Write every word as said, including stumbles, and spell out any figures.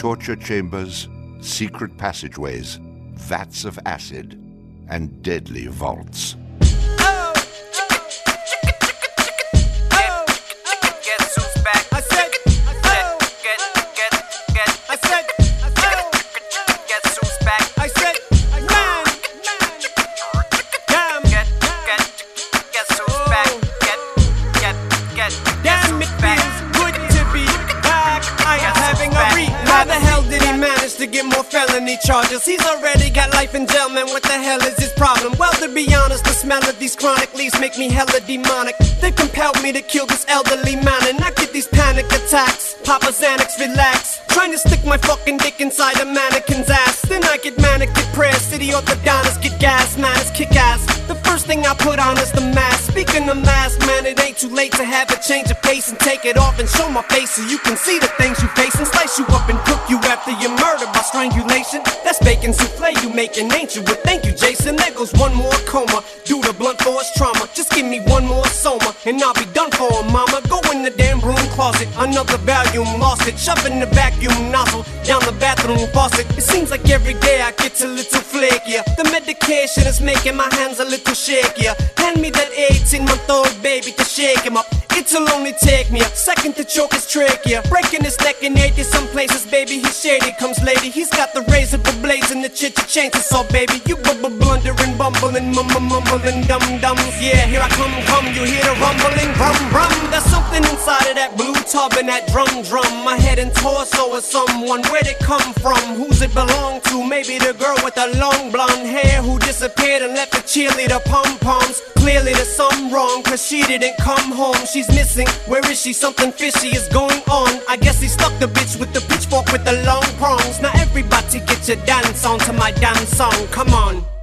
torture chambers, secret passageways, vats of acid, and deadly vaults. To get more felony charges. He's already got life in jail, man. What the hell is his problem? Well, to be honest, the smell of these chronic leaves make me hella demonic. They compelled me to kill this elderly man, and I get these panic attacks. Papa Xanax, relax. Trying to stick my fucking dick inside a mannequin's ass. Then I get manic depressed. City orthodontists get gas, man, it's kick ass. The first thing I put on is the mask. Speaking of mask, man, it ain't too late to have a change of pace and take it off and show my face so you can see the things you face and slice you up and cook you after you murder by strangulation. That's bacon souffle you making, ain't you? But thank you, Jason. There goes one more coma due to blunt force trauma. Just give me one more soma and I'll be done for, mama. Go in the damn broom closet, another volume, lost it. Shove in the vacuum nozzle down the bathroom faucet. It seems like every day I get a little flakier. The medication is making my hands a little shakier. Hand me that eighteen-month-old baby to shake him up. It'll only take me a second to choke his trachea. Breaking his neck in eighty some places, baby, he's shady. Comes lady, he's got the razor blades and the chit-chat chainsaw, baby. You blundering, bumbling, mum mumbling, dum-dums. Yeah, here I come, come, you hear the rumbling, rum, rum. There's something inside of that blue tub and that drum, drum. My head and torso is someone, where'd it come from? Who's it belong to? Maybe the girl with the long blonde hair who disappeared and left the cheerleader pom-poms. Clearly there's something wrong, cause she didn't come home. She's missing, where is she? Something fishy is going on. I guess he stuck the bitch with the pitchfork with the long prongs. Now everybody get your dance on to my dance song, come on.